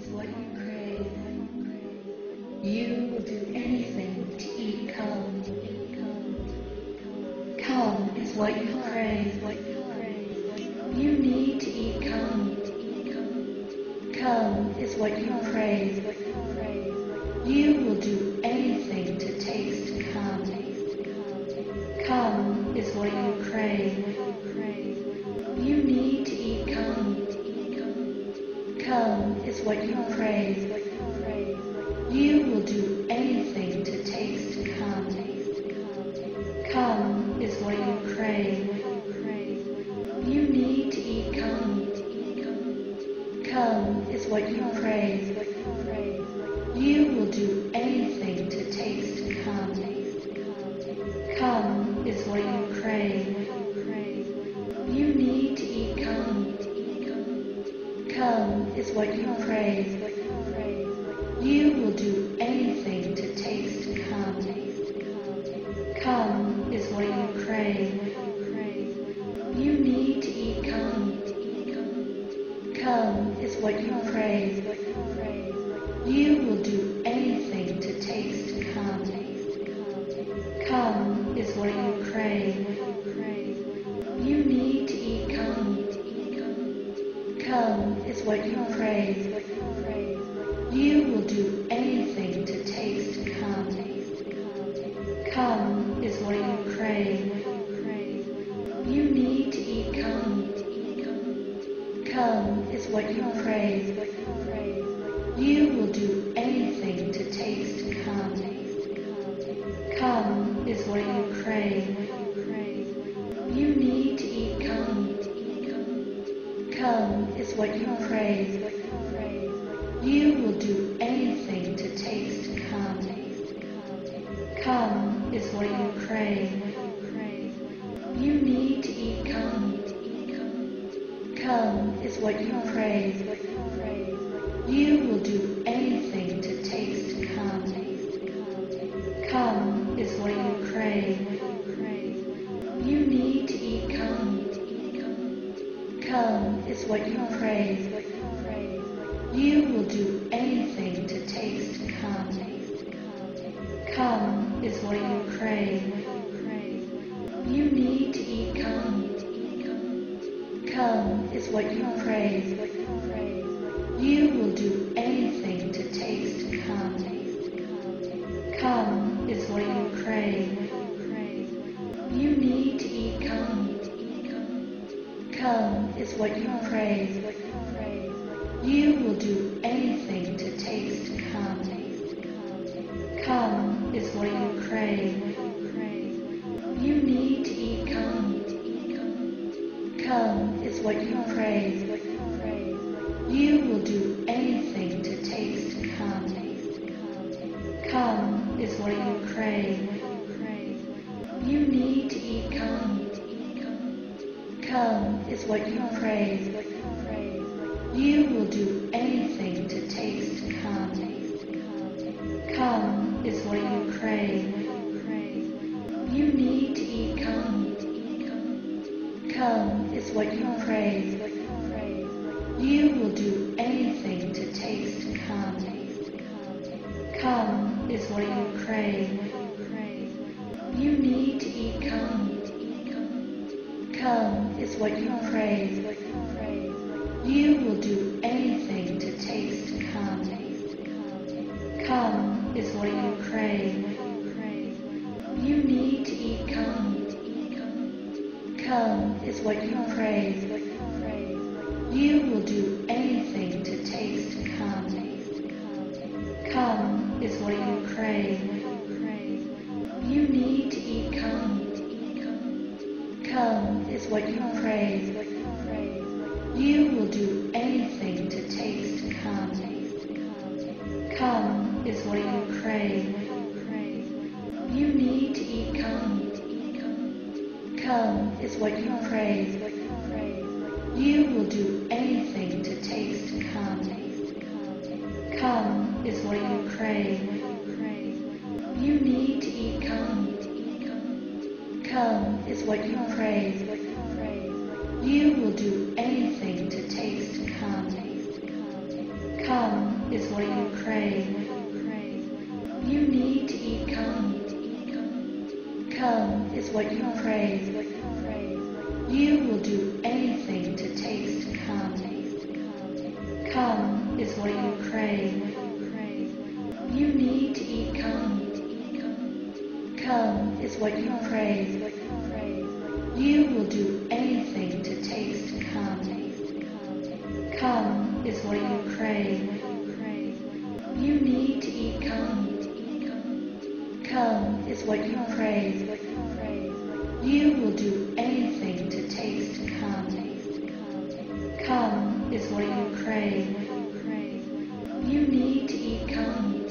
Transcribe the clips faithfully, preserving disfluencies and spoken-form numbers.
what you crave. You will do anything to eat cum. Cum is what you crave. You need to eat cum. Cum is what you crave. You will do anything to taste cum. Cum is what you crave. You need to eat cum. Cum is what you crave. You will do anything to taste cum. Cum is what you crave. You need to eat cum. Cum is what you crave. You will do anything to taste cum. Cum is what you crave. You need to eat cum. Cum is what you crave. You will do anything to taste cum. Cum is what you crave. You need to eat cum. Cum is what you crave. You will do anything to taste cum. Cum is what you crave. You need to eat cum. Cum is what you crave. You will do anything to taste cum. Cum is what you crave. You need to eat cum. Cum is what you crave. You will do anything to taste cum. Cum is what you crave. You need to eat cum. Cum is what you crave. You will do anything to taste cum. Cum is what you crave. You need to eat cum. Cum is what you crave. You will do anything to taste cum. Cum is what you crave. You need to eat cum. Cum is what you crave. You will do anything to taste cum. Cum is what you crave. You need to eat cum. Cum is what you crave. You will do anything to taste cum. Cum is what you crave. You need to eat cum. Cum is what you crave. You will do anything to taste cum. Cum is what you crave. You need to eat cum. Cum is what you crave. You will do anything to taste cum. Cum is what you crave. You need to eat cum. Cum is what you crave. You will do anything to taste cum. Cum is what you crave. You need to eat cum. Cum is what you crave. You will do anything to taste cum. Cum is what you crave. You need to eat cum. Cum is what you crave. You will do anything to taste cum. Cum is what you crave. You need to eat cum. Cum is what you crave. You will do anything to taste cum. Cum is what you crave. You need to eat cum. Cum is what you crave. You will do anything to taste cum. Cum is what you crave. You need to eat cum. Cum is what you crave. You will do anything to taste cum. Cum is what you crave. You need to eat cum. Cum is what you crave. You will do anything to taste cum. Cum is what you crave. You need to eat cum. Cum is what you crave. You will do anything to taste cum. Cum is what you crave. You need to eat cum. Cum is what you crave. You will do anything to taste cum. Cum is what you crave. You need to eat cum. Cum is what you crave. You will do anything to taste cum. Cum is what you crave. You need to eat cum.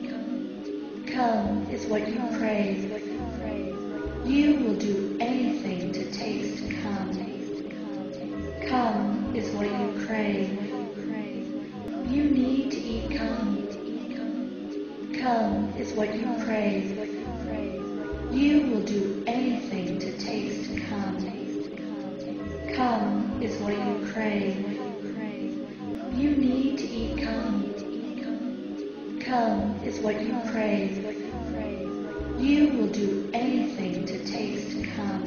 Cum is what you crave. You will do anything to taste cum. Cum is what you crave. You need to eat cum. Cum is what you crave. You will do anything to taste cum. Cum is what you crave. You need to eat cum. Cum is what you crave. You will do anything to taste cum.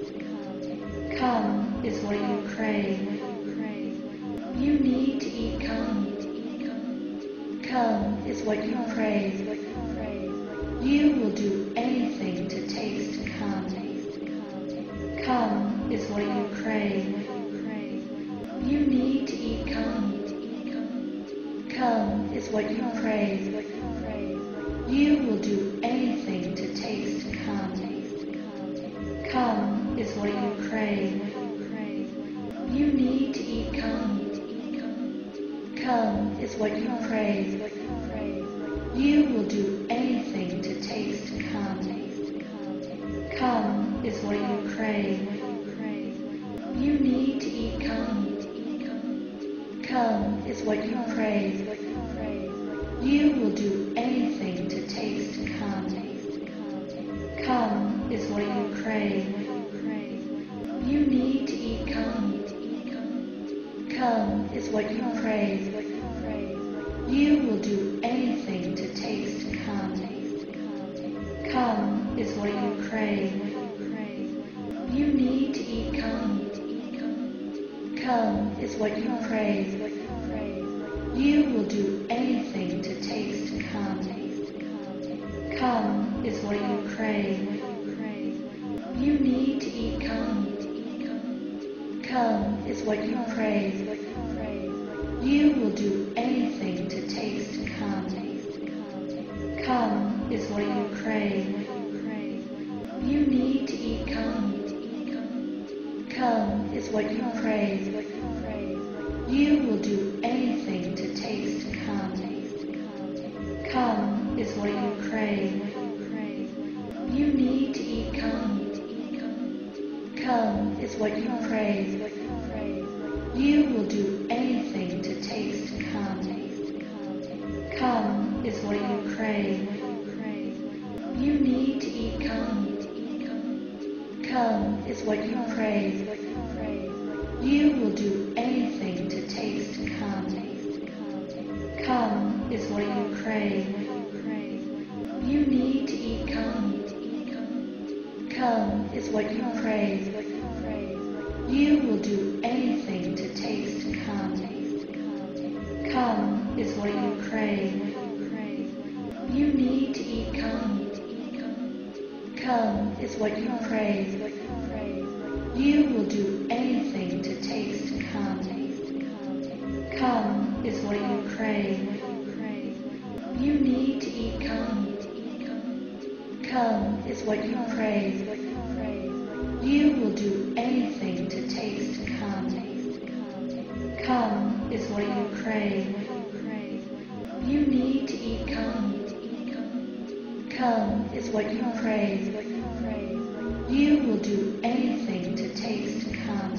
Cum is what you crave. You need to eat cum. Cum is what you crave. You will do anything to taste cum. Cum is what you crave. You need to eat cum. Cum is what you crave. You will do anything to taste cum. Cum is what you crave. You need to eat cum. Cum is what you crave. You will do anything to taste cum. Cum is what you crave. You need to eat cum. Cum is what you crave. You will do anything to taste cum. Cum is what you crave. You need to eat cum. Cum is what you crave. You will do anything to taste cum. Cum is what you crave. You need to eat cum. Cum is what you crave. You will do anything to taste cum. Cum is what you crave. You need to eat cum. Cum is what you crave. You will do anything to taste cum. Cum is what you crave. You need to eat cum. Cum is what you crave. You will do anything to taste cum. Cum is what you crave. You need to eat cum. Cum is what you crave. You will do anything to taste cum. Cum is what you crave. You need to eat cum. Cum is what you crave. You will do anything to taste cum. Cum is what you crave. You need to eat cum. Cum is what you crave. You will do anything to taste cum. Cum is what you crave. You need to eat cum. Cum is what you crave. You will do anything to taste cum. Cum is what you crave. You need to eat cum. Cum is what you crave. You will do anything to taste cum. Cum is what you crave. You need to eat cum. Cum is what you crave. You will do anything to taste cum.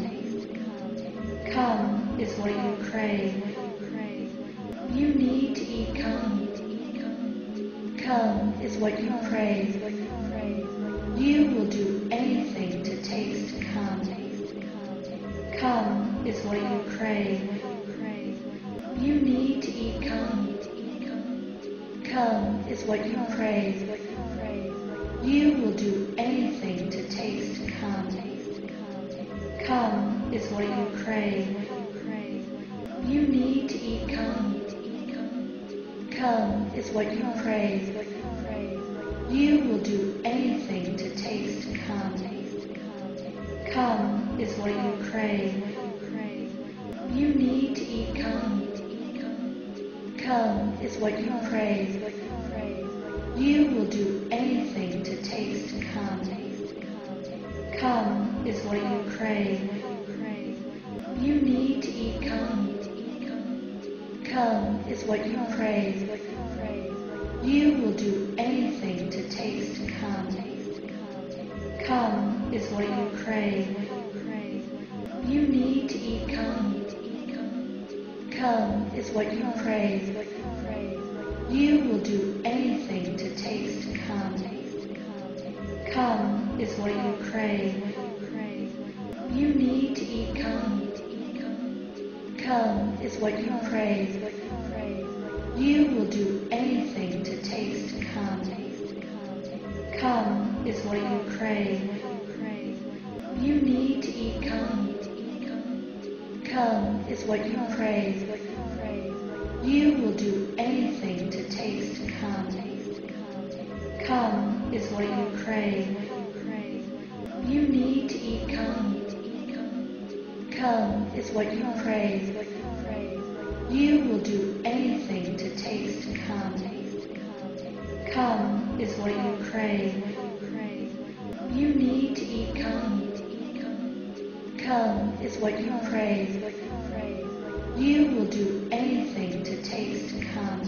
Cum is what you crave. You need to eat cum. Cum is what you crave. You will do anything to taste cum. Cum is what you crave. You need to eat cum. Come is what you praise. You will do anything to taste come. Come is what you crave. You need to eat come. Come is what you praise. You will do anything to taste come. Come is what you crave. You need to eat come. Come is what you praise. You will do anything to taste come. Come is what you crave. You need to eat come. Come is what you praise. You will do anything to taste come. Come is what you crave. You need to eat come. Come is what you praise. You will do anything to taste come. Come is what you crave. You need to eat come. Come is what you praise. You will do anything to taste come. Come is what you crave. You need to eat come. Come is what you praise. You will do anything to taste come. Come is what you crave. You need to eat come. Come is what you praise. You will do anything to taste come. Come is what you crave. You need to eat come. Come is what you praise. You will do anything to taste come.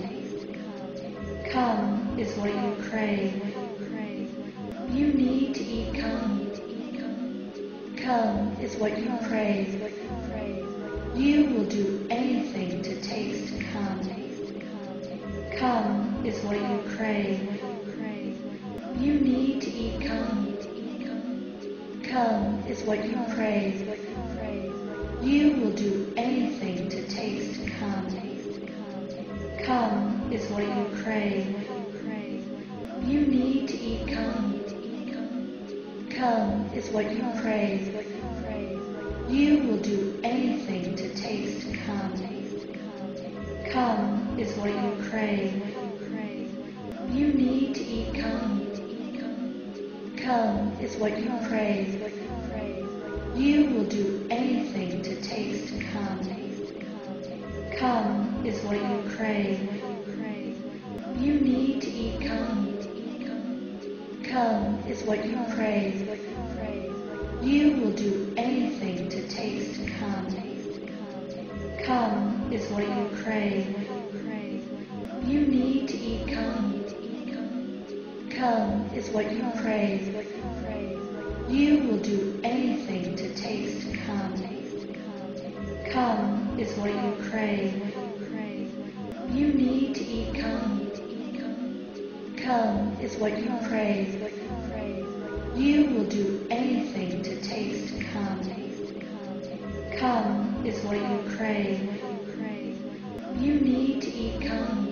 Come is what you crave. You need to eat come. Come is what you praise. You will do anything to taste come. Come is what you crave. You need to eat come. Come is what you praise. You will do anything to taste come. Come is what you crave. You need to eat come. Come is what you praise. You will do anything to taste come. Come is what you crave. You need to eat come. Come is what you praise. You will do anything to taste come. Come is what you crave. You need to eat come. Come is what you praise. You will do anything to taste come. Come is what you crave. You need to eat come. Come is what you praise. You will do anything to taste come. Come is what you crave. You need to eat come. Come is what you praise. You will do anything to taste come. Come is what you crave. You need to eat come.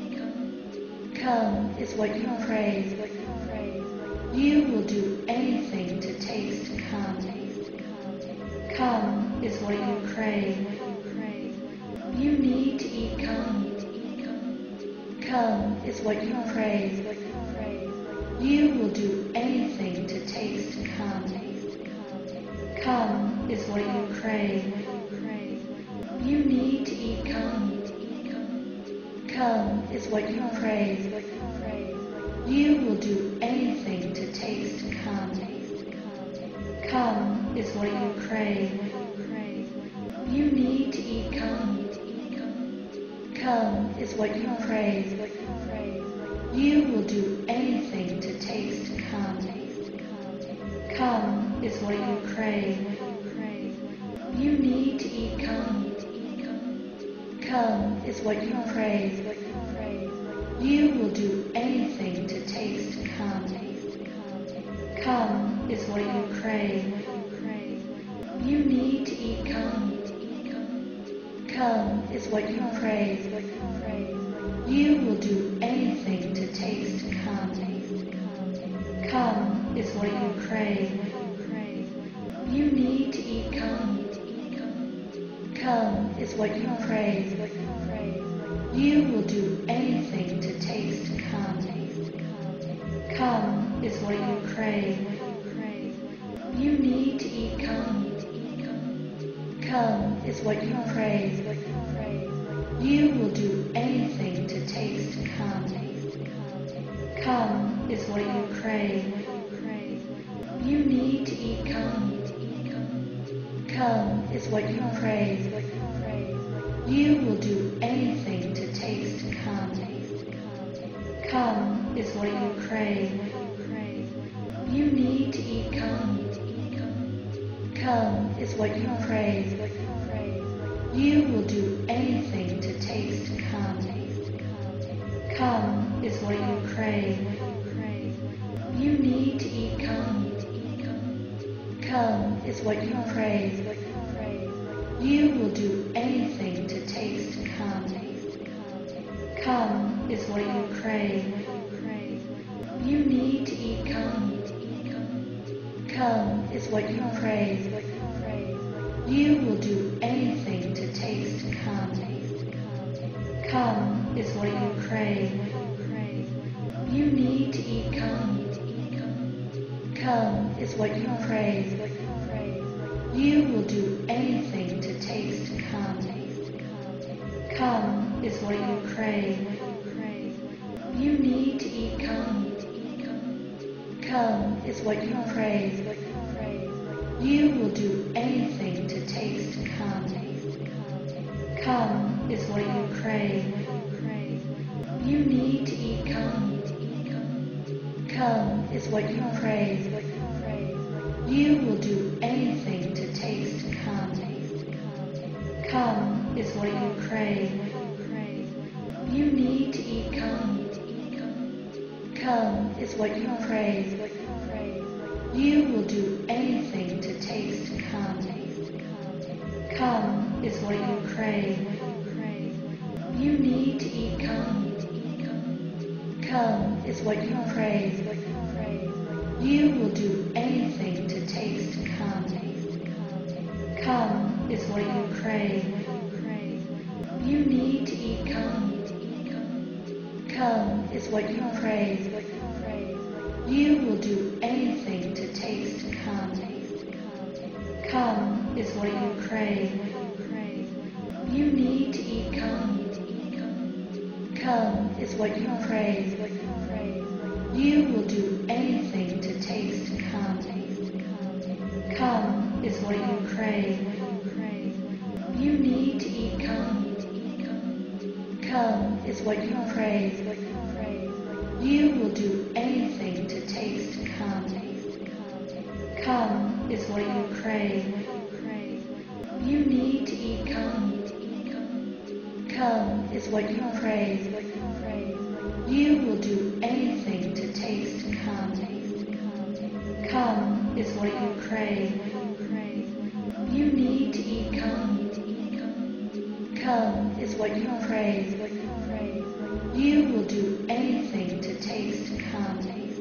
Come is what you praise. You will do anything to taste come. Come is what you crave. You need to eat come. Come is what you praise. You will do anything to taste come. Come is what you crave. You need to eat come. Come is what you praise. You will do anything to taste come. Come is what you crave. You need to eat come. Come is what you praise. You will do anything to taste come. Come is what you crave. You need to eat come. Come is what you praise. You will do anything to taste come. Come is what you crave. You need to eat come. Come is what you praise. You will do anything to taste cum. Cum is what you crave. You need to eat cum. Cum is what you crave. You will do anything to taste cum. Cum is what you crave. You need to eat cum. Cum is what you crave. You will do anything to taste cum. Cum is what you crave. You need to eat cum. Cum is what you crave. You will do anything to taste cum. Cum is what you crave. You need to eat cum. Cum is what you crave. You will do anything to taste cum. Cum is what you crave. You need to eat cum. Cum is what you crave. You will do anything to taste cum. Cum is what you crave. You need to eat cum. Cum is what you crave. You will do anything to taste cum. Cum is what you crave. You need to eat cum. Cum is what you crave. You will do anything to taste cum. Cum is what you crave. You need to eat cum. Cum is what you crave. You will do anything to taste cum. Cum is what you crave. You need to eat cum. Cum is what you crave. You will do anything to taste cum. Cum is what you crave. You need to eat cum. Cum is what you crave. You will do anything to taste cum. Cum is what you crave. You need to eat cum. Cum is what you crave. You will do anything to taste cum. Cum is what you crave. You need to eat cum. Cum is what you crave. You will do anything to taste cum. Cum is what you crave. You need to eat cum. Cum is what you crave. You will do anything to taste cum. Cum is what you crave. You need to eat cum. Cum is what you crave. You will do anything to taste cum. Cum is what you crave. You need to eat cum. Cum is what you crave. You will do anything to taste cum. Cum is what you crave. You need to eat cum. Cum is what you crave. You will do anything to taste cum.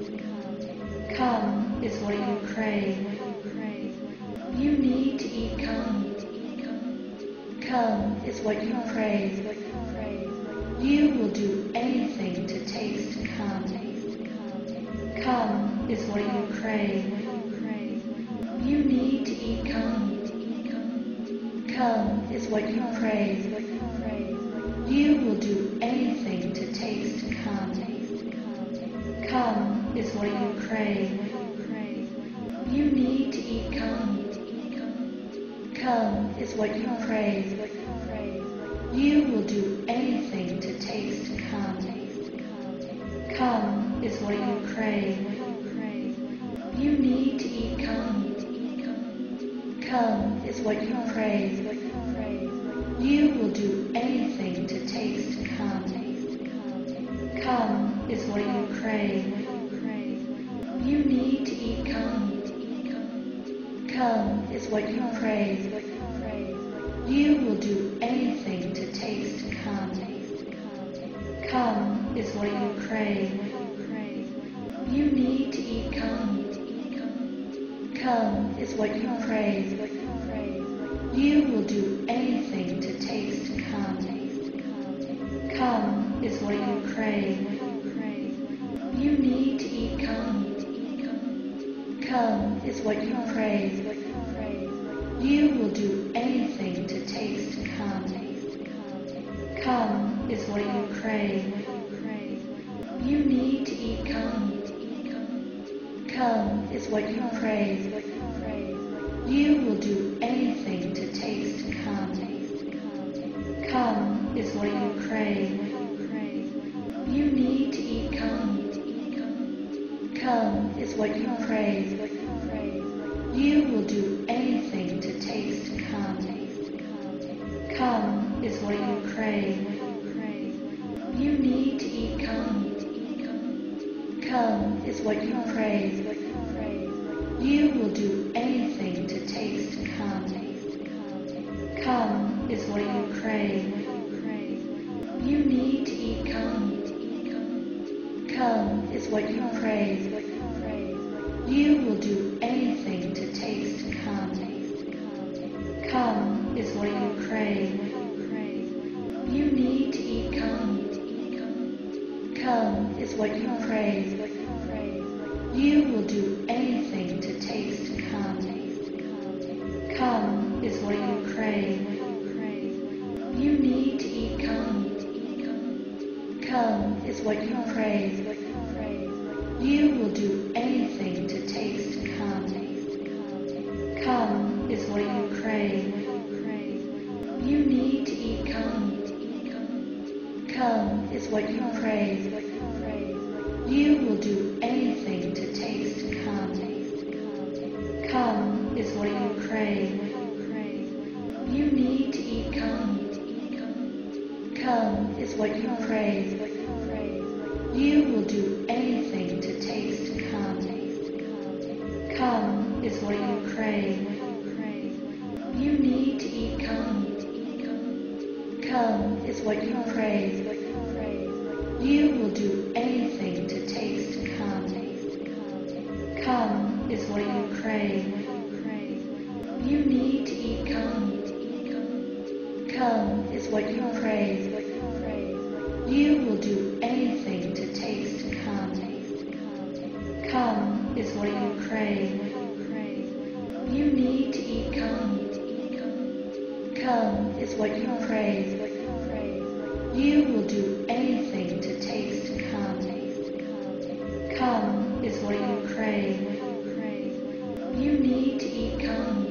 Cum is what you crave. You need to eat cum. Cum is what you crave. You will do anything to taste cum. Cum is what you crave. You need to eat cum. Cum is what you crave. You will do anything to taste cum. Cum is what you crave. You need to eat cum. Cum is what you crave. You will do anything to taste cum. Cum is what you crave. You need to eat cum. Cum is what you crave. You will do anything to taste cum. Cum is what you crave. You need to eat cum. Cum is what you crave. You will do anything to taste cum. Come is what you crave. You need to eat come. Come is what you crave. You will do anything to taste come. Come is what you crave. You need to eat come. Come is what you crave. You will do anything to taste come. Come is what you crave. You need to eat come. Come is what you crave. You will do anything to taste come. Come is what you crave. You need to eat come. Come is what you crave. You will do anything to taste come. Come is what you crave. You need to eat come. Come is what you crave. You will do anything to taste come. Come is what you crave. You need to eat come. Come is what you crave. You will do anything to taste come. Come is what you crave. You need to eat come. Come is what you crave. You will do anything to taste come. Come is what you crave. You need to eat come. Come is what you crave. You will do anything to taste come. Come is what you crave. You need to eat come. Come is what you crave. You will do anything to taste come. Come is what you crave. You need to eat come. Come is what you crave. You will do anything to taste come. Come is what you crave. You need to eat come. Come is what you crave. You will do anything to taste come. Come is what you crave. You need to eat come. Come is what you crave. You will do anything to taste come. Come is what you crave. You need to eat come. Come is what you crave. You will do anything to taste come. Come is what you crave. You need to eat come.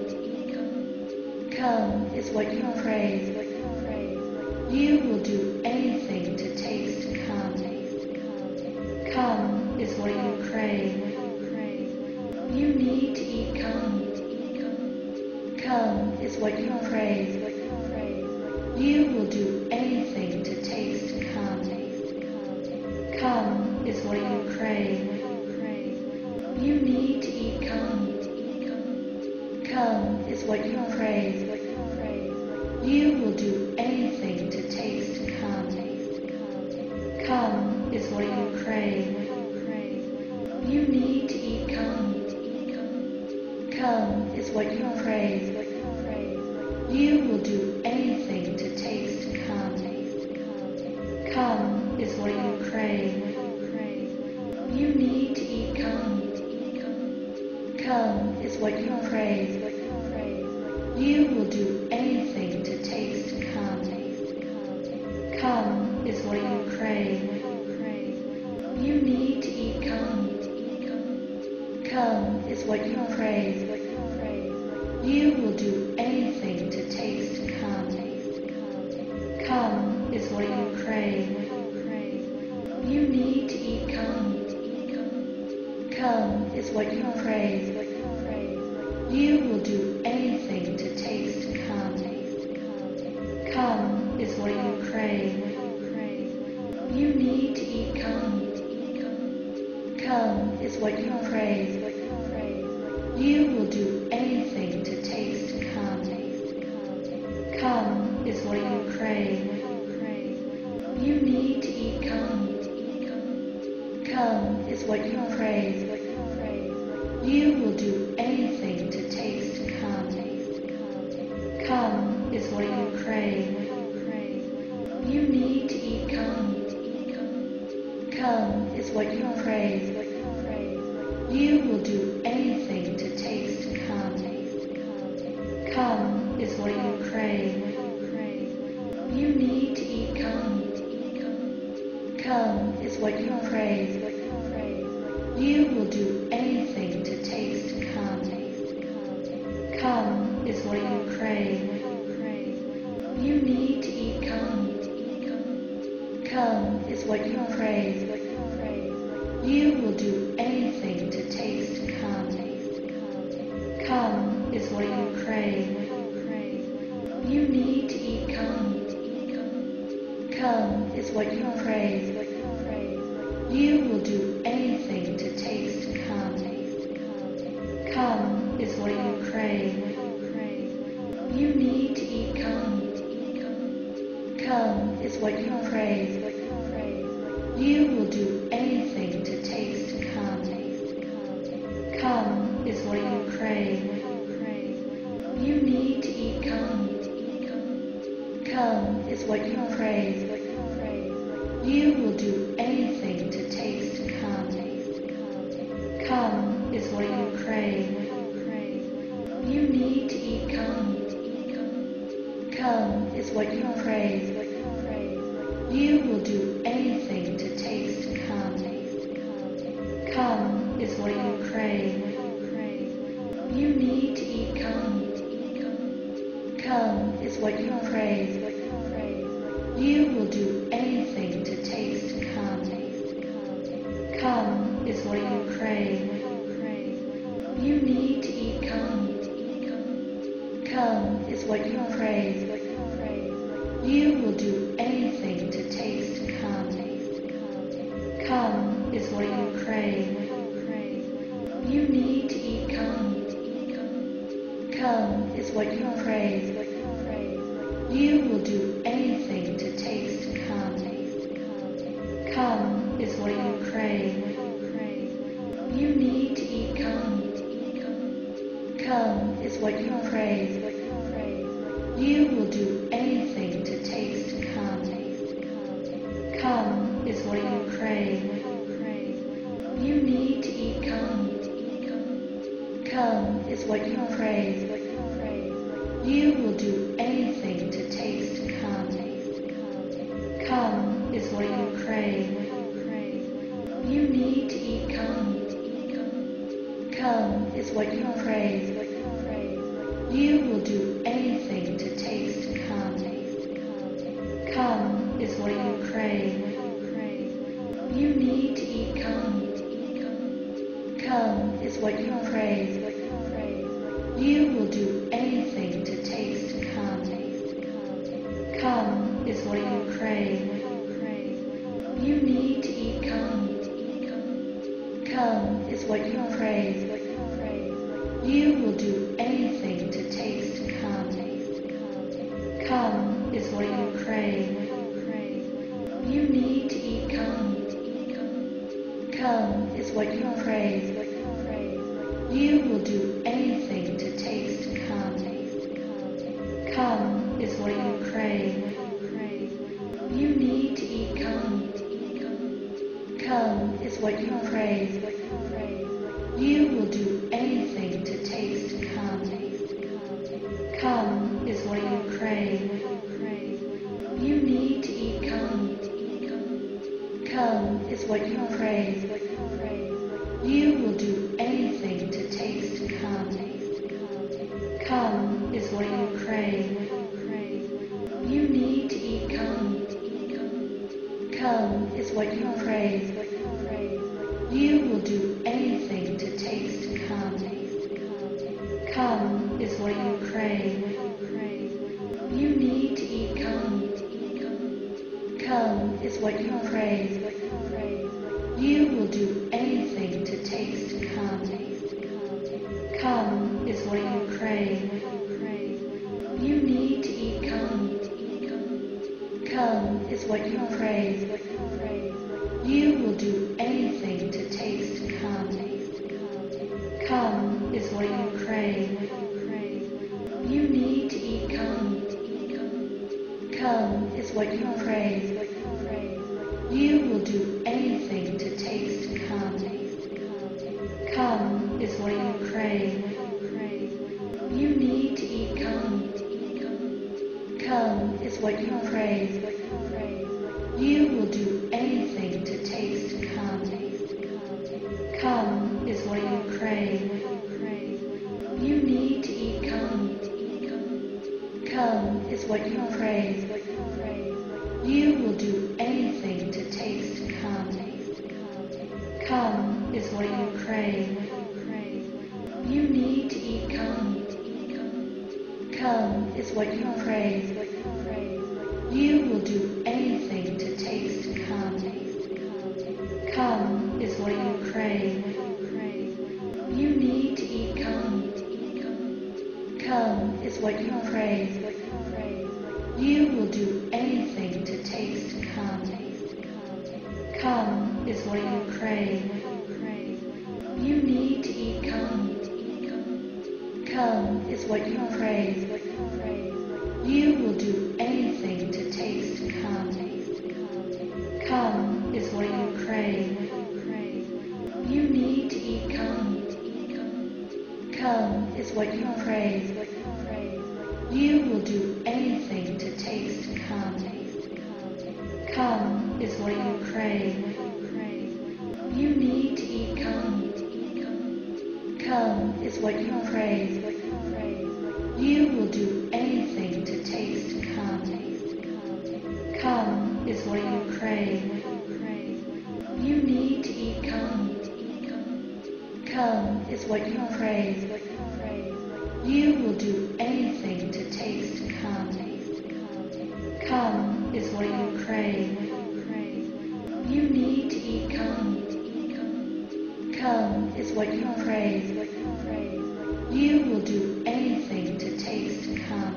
Come is what you crave. You will do anything to taste come. Come is what you crave. You need to eat come. Come is what you crave. You will do anything to taste come. Come is what you crave. You need to eat come. Come is what you crave. You will do anything to taste come. Come is what you crave. You need to eat come. Come is what you crave. You will do anything to taste come. Come is what you crave. You need to eat come. Come is what you crave. You will do anything to taste come. Come is what you crave. You need to eat come. Come is what you crave. You will do anything to taste come. Come is what you crave. You need to eat come. Come is what you crave. You will do anything to taste come. Come is what you crave. You need to eat come. Come is what you crave. You will do anything to taste come. Come is what you crave. You need to eat eat come. Come is what you crave. You will do anything to taste come. Come is what you crave. You need to eat come. Come is what you crave. You will do anything to taste come. Come is what you crave. You need to eat come. Come is what you crave. You will do anything to taste come. Come is what you crave. You need to eat come. Come is what you crave. You will do anything to taste come. Come is what you crave. You need to eat come. Come is what you crave. You will do anything to taste come. Come is what you crave. You need to eat come. Come is what you crave. You will do anything to taste come. Come is what you crave. You need to eat come. Come is what you crave. You will do anything to taste come. Come is what you crave. You need to eat come. Come is what you crave. You will do anything to taste come. Come is what you crave. You need to eat come. Come is what you crave. You will do anything to taste come. Come is what you crave. You need to eat come. Come is what you crave. You will do anything to taste come. Come is what you crave. You need to eat come. Come is what you crave. You will do anything to taste come. Come is what you crave. You need to eat come. Come is what you crave. You will do anything to taste come. Come is what you crave. You need to eat come. Come is what you crave. You will do anything to taste come. Come is what you crave. You need to eat come. Come is what you crave. You will do anything to taste come. Come is what you crave. You need to eat come. Come is what you crave. You will do anything to taste come. Come is what you crave. You need to eat come. Come is what you crave. You will do anything to taste come. Come is what you crave. You need to eat come. Come is what you crave. You will do anything to taste come. Come is what you crave. You need to eat come. Come is what you crave. You will do anything to taste come. Come is what you crave. You need to eat come. Come is what you crave. You will do anything to taste come. Come is what you crave. You need to eat come. Come is what you crave. You will do anything to taste come. Come is what you crave. You need to eat come. Come is what you crave. You will do anything to taste come. Come is what you crave. You need to eat come. Come is what you crave. You will do anything to taste come. Come is what you crave. You need to eat come. Come is what you crave. You will do anything to taste come. Come is what you crave. You need to eat come. Come is what you crave. You will do anything to taste come. Come is what you crave. You need to eat come. Come is what you crave. You will do anything to taste come. Come is what you crave. You need to eat come. Come is what you crave. You will do anything to taste come. Come is what you crave. You need to eat come. Come is what you crave. You will do anything to taste come. Come is what you crave. You need to eat come. Come is what you crave. You will do anything to taste come. Come is what you crave. You need to eat come. Come is what you crave. You will do anything to taste come. Come is what you crave. You need to eat come. Come is what you crave. You will do anything to taste come. Come is what you crave. You need to eat come. Come is what you crave. You will do anything to taste come. Come is what you crave. You need to eat come. Come is what you crave. You will do anything to taste come.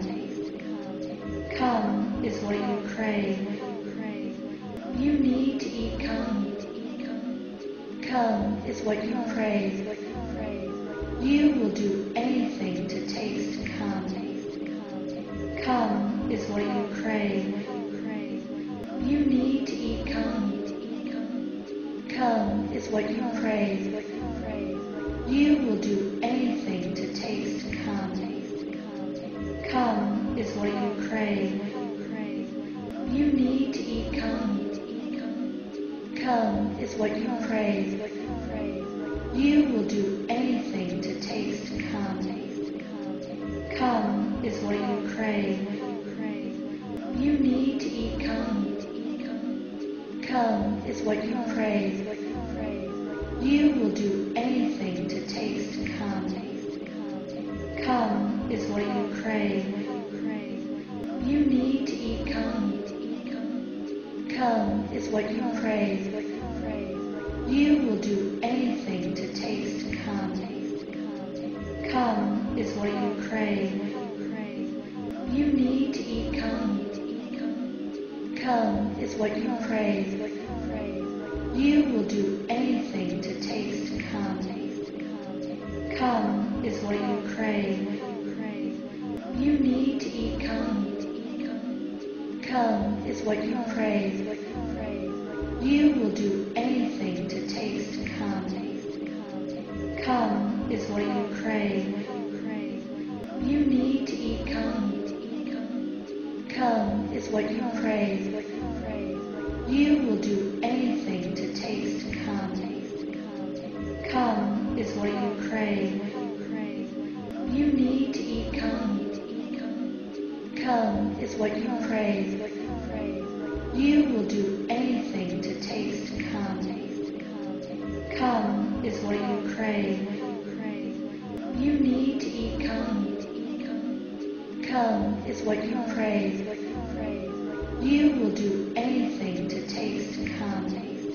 Come is what you crave. You need to eat come. Come is what you crave. You will do anything to taste come. Come is what you crave. You need to eat come. Come is what you crave. You will do anything to taste come. Come is what you crave. You need to eat come. Come is what you crave. You will do anything to taste come. Come is what you crave. You need to eat come. Come is what you crave. You will do anything to taste come. Come is what you crave. You need to eat come. Come is what you crave. You will do anything to taste come. Come is what you crave. You need to eat come. Come is what you crave. You will do anything to taste come. Come is what you crave. You need to eat come. Come is what you crave. You will do anything to taste come. Come is what you crave. You need to eat come. Come is what you crave. You will do anything to taste come. Come is what you crave. You need to eat come. Come is what you crave. You will do anything to taste come. Come is what you crave. You need to eat come. Come is what you crave. You will do anything to taste come.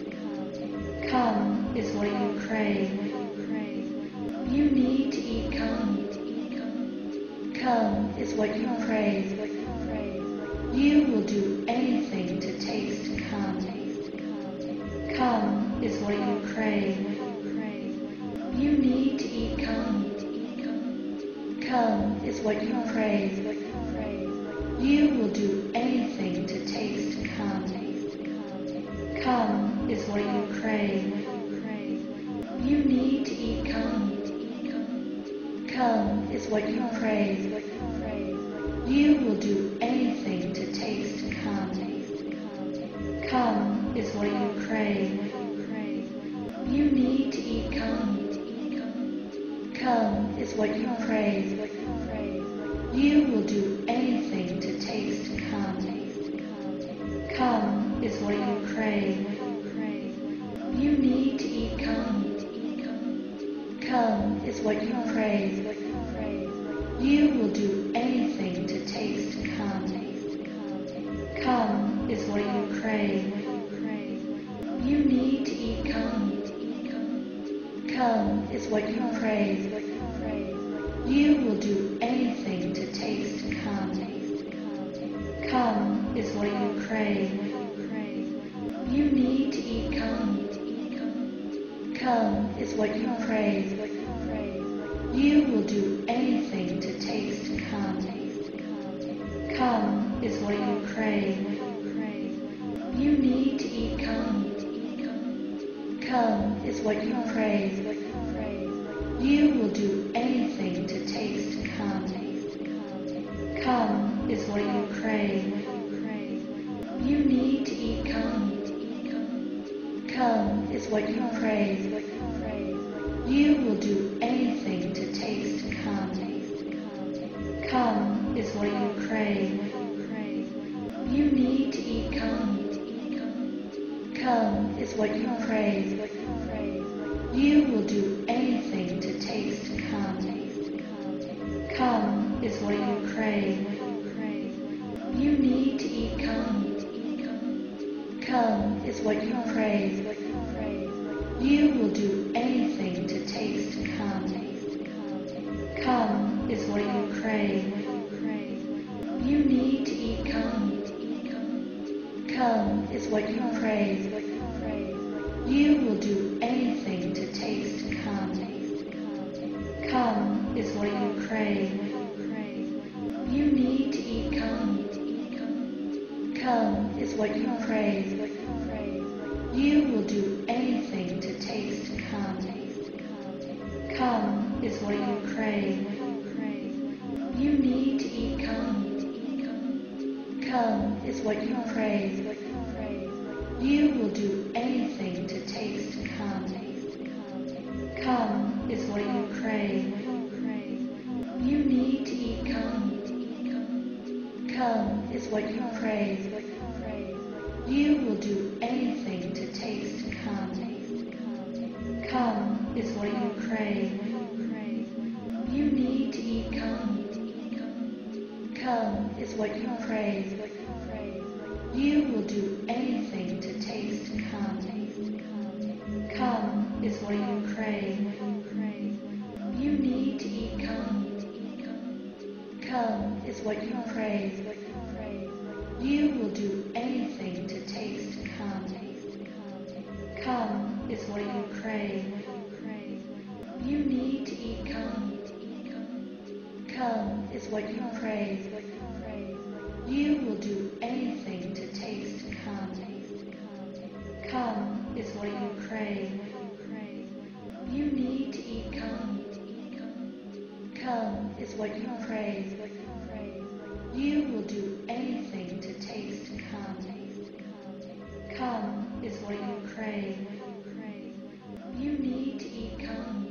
Come is what you crave. You need to eat come. Come is what you crave. You will do anything to taste come. Come is what you crave. You need to eat cum. Cum is what you crave. You will do anything to taste cum. Cum is what you crave. You need to eat cum. Cum is what you crave. You will do anything to taste cum. Cum is what you crave. You need to eat cum. Cum is what you crave. You will do anything to taste cum. Cum is what you crave. You need to eat cum. Cum is what you crave. You will do anything to taste cum. Cum is what you crave. You need to eat cum. Cum is what you crave. You will do anything to taste cum. Cum is what you crave. You need to eat cum. Cum is what you crave. You will do anything to taste cum. Cum is what you crave. You need to eat cum. Cum is what you crave. You will do anything to taste cum. Cum is what you crave. You need to eat cum. Cum is what you crave. You will do anything to taste cum. Cum is what you crave. You need to eat cum. Cum is what you crave. You will do anything to taste cum. Cum is what you crave. You need to eat cum. Cum is what you crave. You will do anything to taste cum. Cum is what you crave. You need to eat cum. Cum is what you crave. You will do anything to taste cum. Cum is what you crave. You need to eat cum. Cum is what you crave. You will do anything to taste cum. Cum is what you crave. You need to eat cum. Cum is what you crave. You will do anything to taste cum. Cum is what you crave. You need to eat cum. Cum is what you crave. You will do anything to taste cum. Cum is what you crave. You need to eat cum. Cum is what you crave. You will do anything to taste cum. Cum is what you crave. You need to eat cum. Cum is what you crave. You will do anything to taste cum. Cum is what you crave. You need to eat cum. Cum is what you crave. You will do anything to taste cum. Cum is what you crave. You need to eat cum. Cum is what you crave. You will do anything to taste cum. Cum is what you crave. You need to eat cum.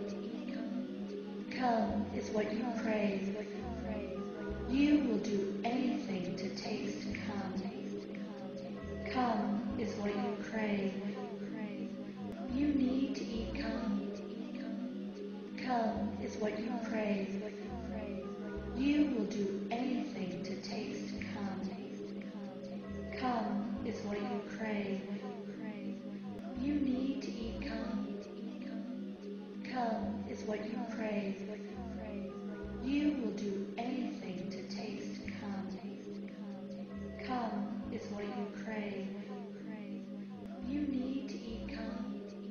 Cum is what you crave. You will do anything to taste cum. Cum is what you crave. You need to eat cum. Cum is what you crave. You will do anything to taste cum. Cum is what you crave. You need to eat cum. Cum is what you crave. You will do anything to taste cum. Cum is what you crave. You need to eat cum.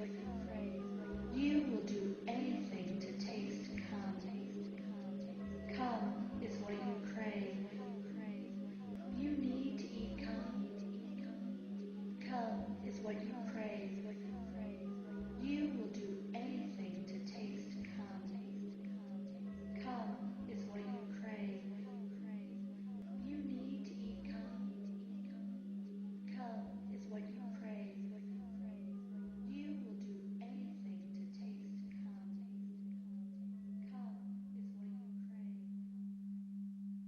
what you crave.